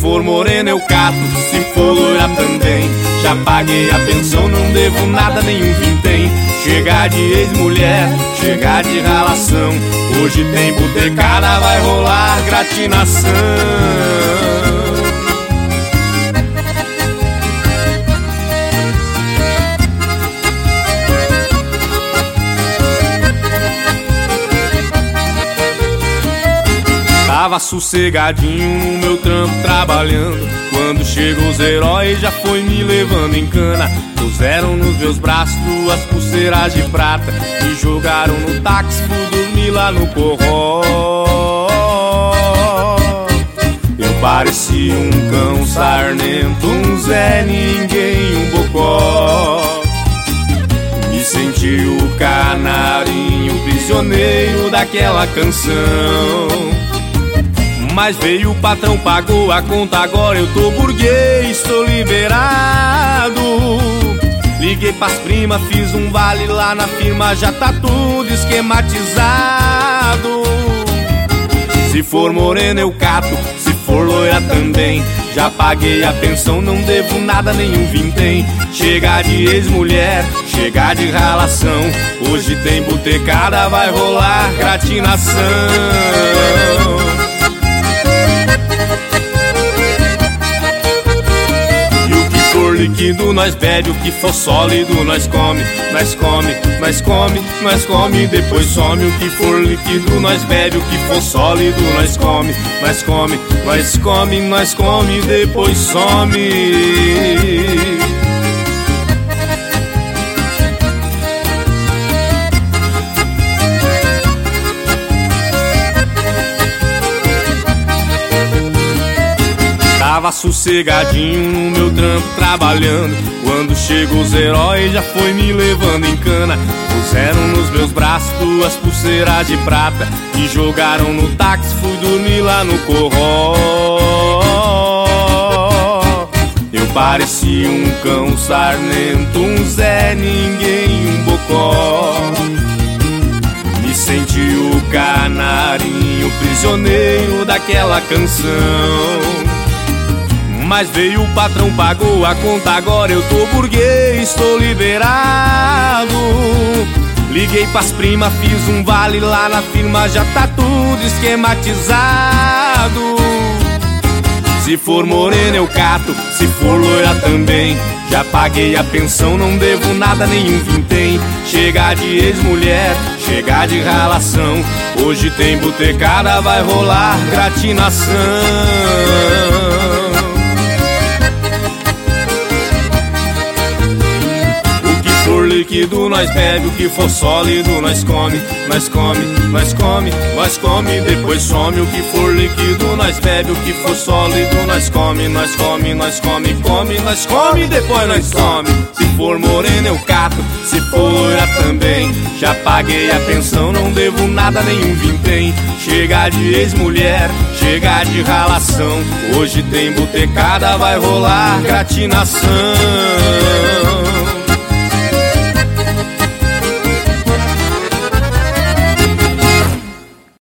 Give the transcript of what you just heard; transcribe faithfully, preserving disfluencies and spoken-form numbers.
for morena eu cato, se for loira também. Já paguei a pensão, não devo nada, nenhum vintém. Chega de ex-mulher, chega de ralação. Hoje tem botecada, vai rolar gratinação. Tava sossegadinho no meu trampo trabalhando, quando chegou os heróis já foi me levando em cana. Puseram nos meus braços duas pulseiras de prata, me jogaram no táxi, fui dormir lá no corró. Eu parecia um cão sarnento, um Zé Ninguém, um bocó. Me senti o canarinho, prisioneiro daquela canção. Mas veio o patrão, pagou a conta, agora eu tô burguês, tô liberado. Liguei pras primas, fiz um vale lá na firma, já tá tudo esquematizado. Se for morena eu cato, se for loira também. Já paguei a pensão, não devo nada, nenhum vintém. Chega de ex-mulher, chega de ralação. Hoje tem botecada, vai rolar gratinação. Líquido nós bebe, o que for sólido nós come. Nós come, nós come, nós come, depois some. O que for líquido nós bebe, o que for sólido nós come. Nós come, nós come, nós come, depois some. Tava sossegadinho no meu trampo trabalhando, quando chegou os heróis já foi me levando em cana. Puseram nos meus braços duas pulseiras de prata, me jogaram no táxi, fui dormir lá no corró. Eu parecia um cão sarnento, um Zé Ninguém, um bocó. Me senti o canarinho, prisioneiro daquela canção. Mas veio o patrão, pagou a conta, agora eu tô burguês, tô liberado. Liguei pras primas, fiz um vale lá na firma, já tá tudo esquematizado. Se for morena eu cato, se for loira também. Já paguei a pensão, não devo nada, nenhum vintém. Chega de ex-mulher, chega de ralação. Hoje tem botecada, vai rolar gratinação. Líquido nós bebe, o que for sólido nós come. Nós come, nós come, nós come, depois some. O que for líquido nós bebe, o que for sólido nós come. Nós come, nós come, come, nós come, depois nós some. Se for morena eu cato, se for loira também. Já paguei a pensão, não devo nada, nenhum vintém. Chega de ex-mulher, chega de ralação. Hoje tem botecada, vai rolar gratinação.